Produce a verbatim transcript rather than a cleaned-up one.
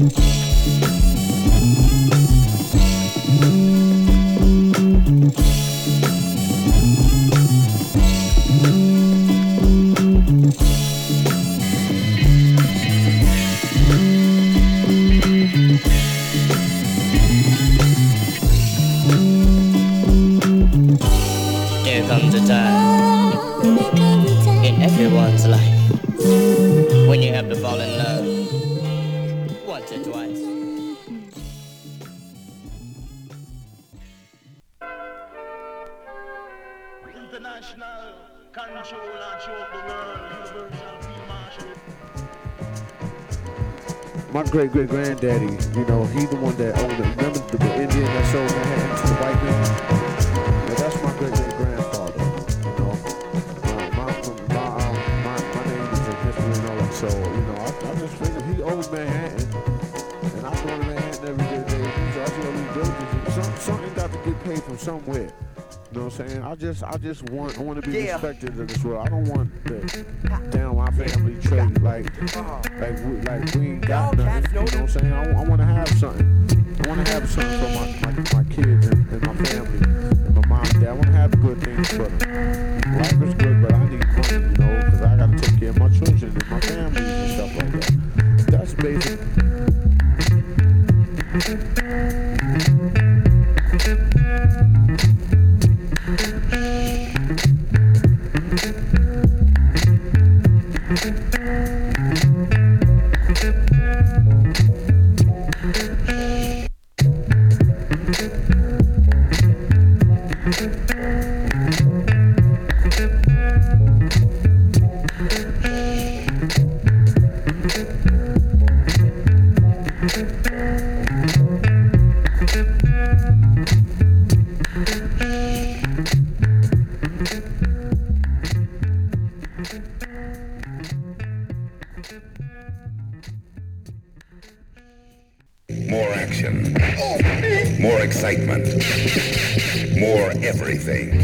My great great granddaddy, you know, he the one that owned it. Remember the, the Indian that sold Manhattan to the white man? Yeah, that's my great great grandfather. You know, uh, my, my, um, my my name is in history and all that. So you know, I, I just figured he owed Manhattan, and I'm going to Manhattan every day. He's also in these villages. Some, something got to get paid from somewhere. You know what I'm saying? I just, I just want, I want to be yeah. respected in this world. I don't want the down my family trait like, like, we, like we ain't got nothing. You know what I'm saying? I, I want to have something. I want to have something for my, my, my kids and, and my family and my mom and dad. I want to have good things for them. Life is good, but I need money, you know, because I got to take care of my children and my families and stuff like that. That's basic. More action, more excitement, more everything.